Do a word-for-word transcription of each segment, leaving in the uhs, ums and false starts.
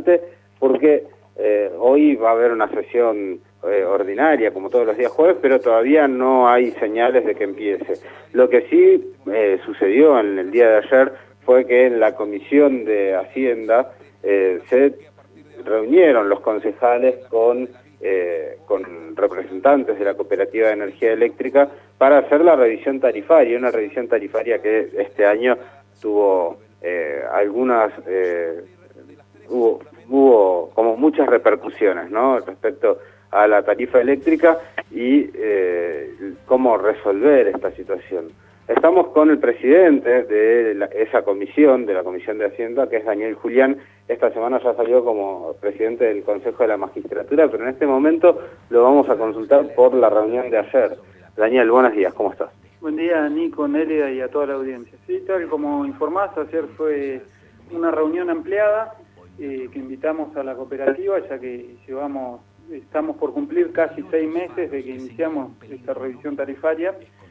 importante porque eh, hoy va a haber una sesión eh, ordinaria, como todos los días jueves, pero todavía no hay señales de que empiece. Lo que sí eh, sucedió en el día de ayer fue que en la Comisión de Hacienda eh, se reunieron los concejales con, eh, con representantes de la Cooperativa de Energía Eléctrica para hacer la revisión tarifaria, una revisión tarifaria que este año tuvo eh, algunas, eh, hubo, hubo como muchas repercusiones, ¿no?, respecto a la tarifa eléctrica y eh, cómo resolver esta situación. Estamos con el presidente de la, esa comisión, de la Comisión de Hacienda, que es Daniel Julián. Esta semana ya salió como presidente del Consejo de la Magistratura, pero en este momento lo vamos a consultar por la reunión de ayer. Daniel, buenos días, ¿cómo estás? Buen día, Nico, Nélida y a toda la audiencia. Sí, tal como informás, ayer fue una reunión ampliada eh, que invitamos a la cooperativa, ya que llevamos, estamos por cumplir casi seis meses de que iniciamos esta revisión tarifaria.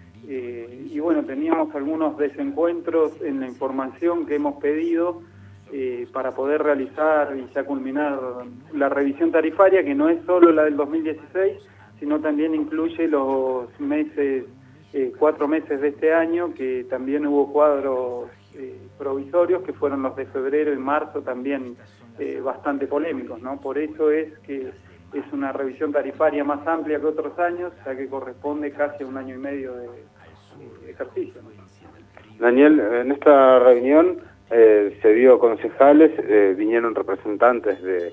Eh, y bueno, teníamos algunos desencuentros en la información que hemos pedido eh, para poder realizar y ya culminar la revisión tarifaria, que no es solo la del dos mil dieciséis, sino también incluye los meses, eh, cuatro meses de este año, que también hubo cuadros eh, provisorios, que fueron los de febrero y marzo, también eh, bastante polémicos, ¿no? Por eso es que es una revisión tarifaria más amplia que otros años, ya que corresponde casi a un año y medio de, de ejercicio, ¿no? Daniel, en esta reunión eh, se vio concejales, eh, vinieron representantes de,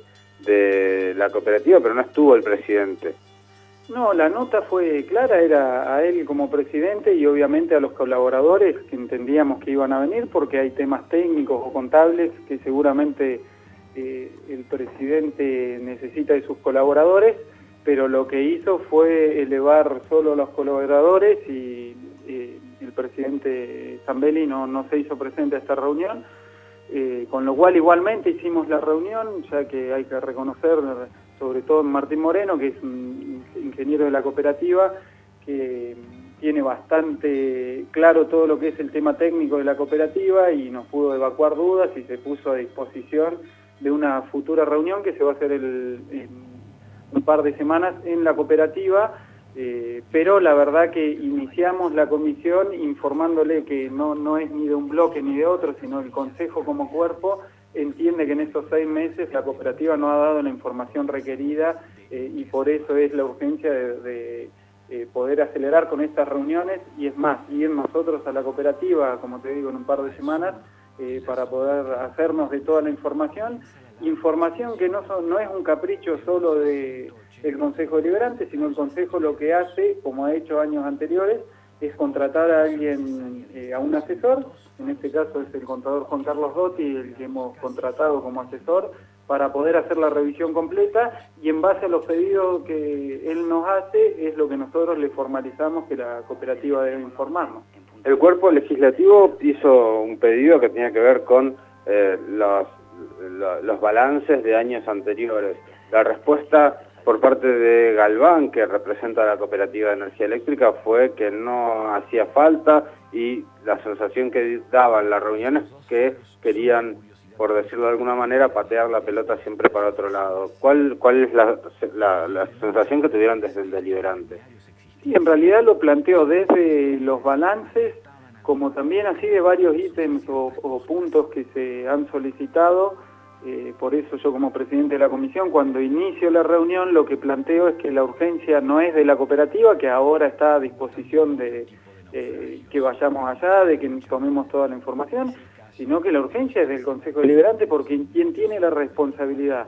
de la cooperativa, pero no estuvo el presidente. No, la nota fue clara, era a él como presidente y obviamente a los colaboradores que entendíamos que iban a venir, porque hay temas técnicos o contables que seguramente eh, el presidente necesita de sus colaboradores, pero lo que hizo fue elevar solo a los colaboradores y eh, el presidente Zambelli no, no se hizo presente a esta reunión, eh, con lo cual igualmente hicimos la reunión, ya que hay que reconocer, sobre todo Martín Moreno, que es un ingeniero de la cooperativa, que tiene bastante claro todo lo que es el tema técnico de la cooperativa y nos pudo evacuar dudas y se puso a disposición de una futura reunión que se va a hacer el, en un par de semanas en la cooperativa, eh, pero la verdad que iniciamos la comisión informándole que no, no es ni de un bloque ni de otro, sino el Consejo como cuerpo entiende que en estos seis meses la cooperativa no ha dado la información requerida eh, y por eso es la urgencia de, de eh, poder acelerar con estas reuniones y es más, ir nosotros a la cooperativa, como te digo, en un par de semanas eh, para poder hacernos de toda la información, información que no, son, no es un capricho solo de, del Consejo Deliberante, sino el Consejo lo que hace, como ha hecho años anteriores, es contratar a alguien, eh, a un asesor, en este caso es el contador Juan Carlos Dotti, el que hemos contratado como asesor, para poder hacer la revisión completa y en base a los pedidos que él nos hace es lo que nosotros le formalizamos que la cooperativa debe informarnos. El cuerpo legislativo hizo un pedido que tenía que ver con eh, los, los, los balances de años anteriores. La respuesta por parte de Galván, que representa a la Cooperativa de Energía Eléctrica, fue que no hacía falta y la sensación que daban las reuniones que querían, por decirlo de alguna manera, patear la pelota siempre para otro lado. ¿Cuál, cuál es la, la, la sensación que tuvieron desde el deliberante? Sí, en realidad lo planteo desde los balances, como también así de varios ítems o, o puntos que se han solicitado. Eh, por eso yo como presidente de la comisión, cuando inicio la reunión, lo que planteo es que la urgencia no es de la cooperativa, que ahora está a disposición de eh, que vayamos allá, de que tomemos toda la información, sino que la urgencia es del Consejo Deliberante, porque quien tiene la responsabilidad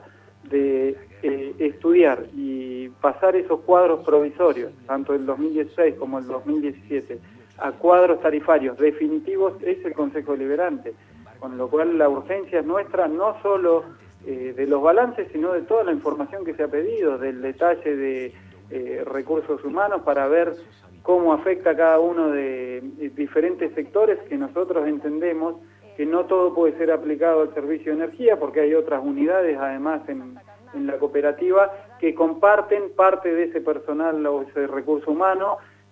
de eh, estudiar y pasar esos cuadros provisorios, tanto el dos mil dieciséis como el dos mil diecisiete, a cuadros tarifarios definitivos, es el Consejo Deliberante. Con lo cual la urgencia es nuestra, no solo eh, de los balances, sino de toda la información que se ha pedido, del detalle de eh, recursos humanos, para ver cómo afecta a cada uno de, de diferentes sectores que nosotros entendemos que no todo puede ser aplicado al servicio de energía, porque hay otras unidades además en, en la cooperativa que comparten parte de ese personal o ese recurso humano,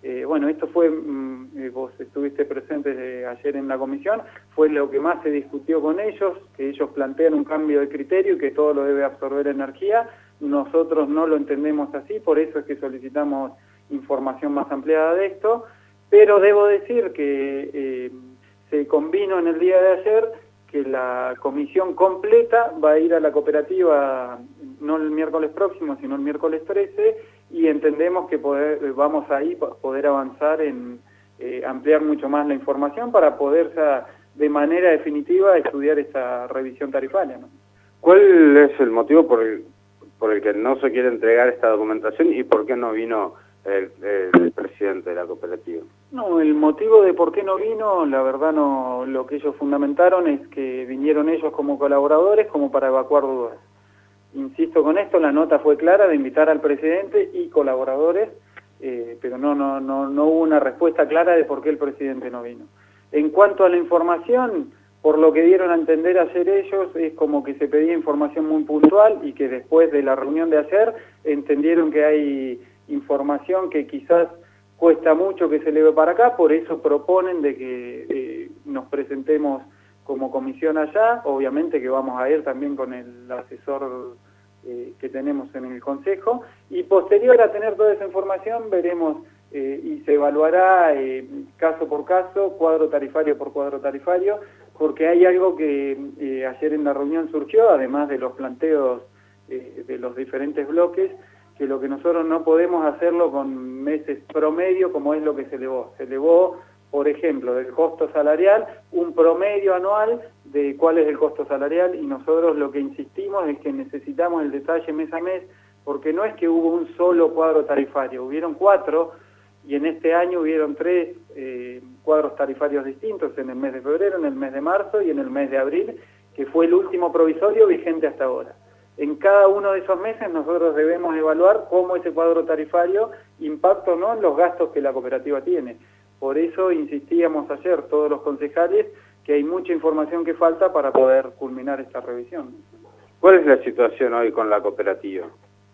Eh, bueno, esto fue, mm, vos estuviste presente ayer en la comisión, fue lo que más se discutió con ellos, que ellos plantean un cambio de criterio y que todo lo debe absorber energía. Nosotros no lo entendemos así, por eso es que solicitamos información más ampliada de esto, pero debo decir que eh, se convino en el día de ayer que la comisión completa va a ir a la cooperativa, no el miércoles próximo, sino el miércoles trece, y entendemos que poder, vamos ahí a poder avanzar en eh, ampliar mucho más la información para poder ya, de manera definitiva estudiar esta revisión tarifaria, ¿no? ¿Cuál es el motivo por el, por el que no se quiere entregar esta documentación y por qué no vino el, el presidente de la cooperativa? No, el motivo de por qué no vino, la verdad no, lo que ellos fundamentaron es que vinieron ellos como colaboradores como para evacuar dudas. Insisto con esto, la nota fue clara de invitar al presidente y colaboradores, eh, pero no, no, no, no hubo una respuesta clara de por qué el presidente no vino. En cuanto a la información, por lo que dieron a entender ayer ellos, es como que se pedía información muy puntual y que después de la reunión de ayer entendieron que hay información que quizás cuesta mucho que se eleve para acá, por eso proponen de que eh, nos presentemos como comisión allá, obviamente que vamos a ir también con el asesor eh, que tenemos en el Consejo, y posterior a tener toda esa información veremos eh, y se evaluará eh, caso por caso, cuadro tarifario por cuadro tarifario, porque hay algo que eh, ayer en la reunión surgió, además de los planteos eh, de los diferentes bloques, que lo que nosotros no podemos hacerlo con meses promedio como es lo que se elevó. Se elevó, por ejemplo, del costo salarial, un promedio anual de cuál es el costo salarial, y nosotros lo que insistimos es que necesitamos el detalle mes a mes, porque no es que hubo un solo cuadro tarifario, hubieron cuatro, y en este año hubieron tres eh, cuadros tarifarios distintos, en el mes de febrero, en el mes de marzo y en el mes de abril, que fue el último provisorio vigente hasta ahora. En cada uno de esos meses nosotros debemos evaluar cómo ese cuadro tarifario impacta o no en los gastos que la cooperativa tiene. Por eso insistíamos ayer todos los concejales que hay mucha información que falta para poder culminar esta revisión. ¿Cuál es la situación hoy con la cooperativa?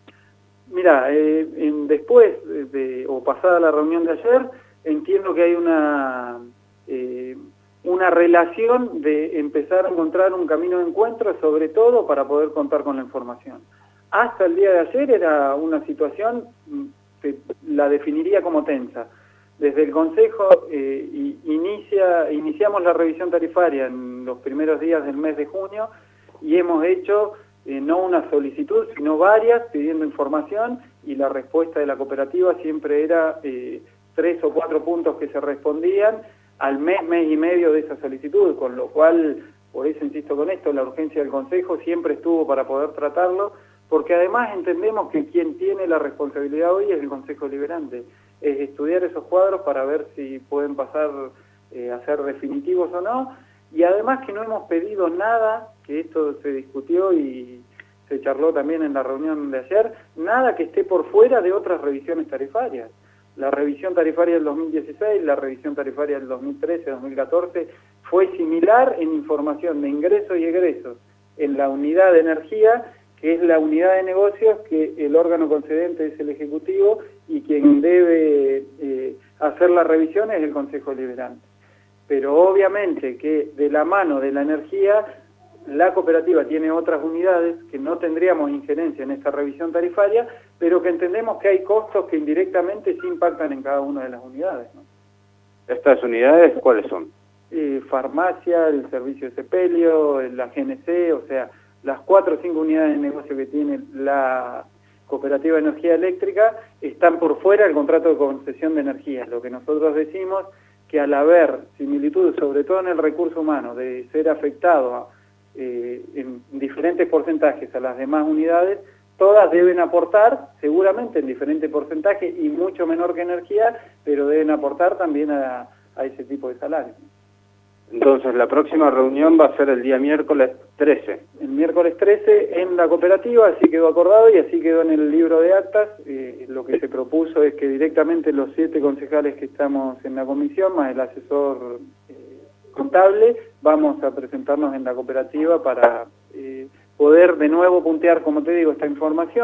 Mira, eh, en, después de, o pasada la reunión de ayer, entiendo que hay una... Eh, una relación de empezar a encontrar un camino de encuentro, sobre todo para poder contar con la información. Hasta el día de ayer era una situación que la definiría como tensa. Desde el Consejo eh, inicia, iniciamos la revisión tarifaria en los primeros días del mes de junio y hemos hecho eh, no una solicitud, sino varias, pidiendo información, y la respuesta de la cooperativa siempre era eh, tres o cuatro puntos que se respondían al mes, mes y medio de esa solicitud, con lo cual, por eso insisto con esto, la urgencia del Consejo siempre estuvo para poder tratarlo, porque además entendemos que quien tiene la responsabilidad hoy es el Consejo Deliberante, es estudiar esos cuadros para ver si pueden pasar eh, a ser definitivos o no, y además que no hemos pedido nada, que esto se discutió y se charló también en la reunión de ayer, nada que esté por fuera de otras revisiones tarifarias. La revisión tarifaria del dos mil dieciséis, la revisión tarifaria del dos mil trece, dos mil catorce, fue similar en información de ingresos y egresos en la unidad de energía, que es la unidad de negocios, que el órgano concedente es el Ejecutivo y quien debe eh, hacer la revisión es el Consejo Deliberante. Pero obviamente que de la mano de la energía, la cooperativa tiene otras unidades que no tendríamos injerencia en esta revisión tarifaria, pero que entendemos que hay costos que indirectamente sí impactan en cada una de las unidades, ¿no? ¿Estas unidades cuáles son? Eh, farmacia, el servicio de sepelio, la G N C, o sea, las cuatro o cinco unidades de negocio que tiene la Cooperativa de Energía Eléctrica están por fuera del contrato de concesión de energía. Lo que nosotros decimos que al haber similitud, sobre todo en el recurso humano, de ser afectado a Eh, en diferentes porcentajes a las demás unidades, todas deben aportar, seguramente en diferente porcentaje y mucho menor que energía, pero deben aportar también a, a ese tipo de salarios. Entonces la próxima reunión va a ser el día miércoles trece. El miércoles trece en la cooperativa, así quedó acordado y así quedó en el libro de actas. Eh, lo que se propuso es que directamente los siete concejales que estamos en la comisión, más el asesor eh, contable, vamos a presentarnos en la cooperativa para eh, poder de nuevo puntear, como te digo, esta información,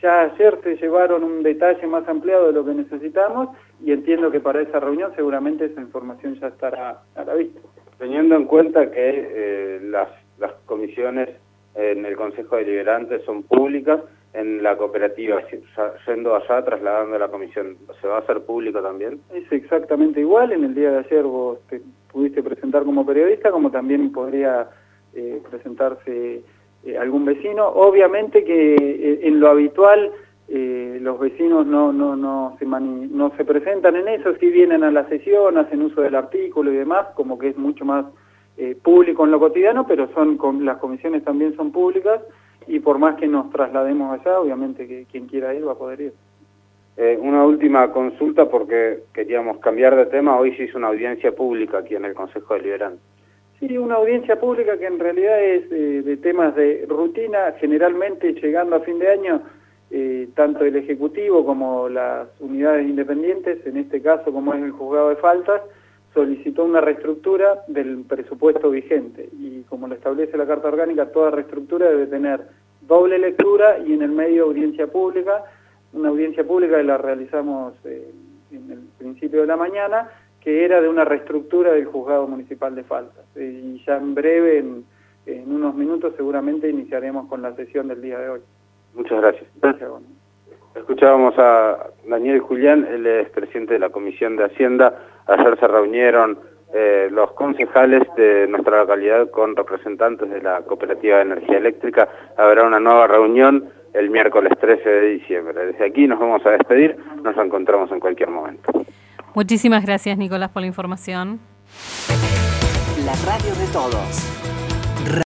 ya ayer se llevaron un detalle más ampliado de lo que necesitamos y entiendo que para esa reunión seguramente esa información ya estará a la vista. Teniendo en cuenta que eh, las, las comisiones en el Consejo Deliberante son públicas, en la cooperativa, yendo allá, trasladando a la comisión, ¿se va a hacer público también? Es exactamente igual. En el día de ayer vos te pudiste presentar como periodista, como también podría eh, presentarse eh, algún vecino. Obviamente que eh, en lo habitual eh, los vecinos no, no, no, se mani no se presentan en eso, sí vienen a la sesión, hacen uso del artículo y demás, como que es mucho más eh, público en lo cotidiano, pero son con, las comisiones también son públicas. Y por más que nos traslademos allá, obviamente que quien quiera ir va a poder ir. Eh, una última consulta porque queríamos cambiar de tema. Hoy se hizo una audiencia pública aquí en el Consejo Deliberante. Sí, una audiencia pública que en realidad es eh, de temas de rutina. Generalmente llegando a fin de año, eh, tanto el Ejecutivo como las unidades independientes, en este caso como es el Juzgado de Faltas, solicitó una reestructura del presupuesto vigente y como lo establece la Carta Orgánica, toda reestructura debe tener doble lectura y en el medio audiencia pública, una audiencia pública que la realizamos eh, en el principio de la mañana, que era de una reestructura del Juzgado Municipal de Faltas. Eh, y ya en breve, en, en unos minutos, seguramente iniciaremos con la sesión del día de hoy. Muchas gracias. Gracias, bueno. Escuchábamos a Daniel Julián, él es presidente de la Comisión de Hacienda. Ayer se reunieron eh, los concejales de nuestra localidad con representantes de la Cooperativa de Energía Eléctrica. Habrá una nueva reunión el miércoles trece de diciembre. Desde aquí nos vamos a despedir, nos encontramos en cualquier momento. Muchísimas gracias, Nicolás, por la información. La radio de todos.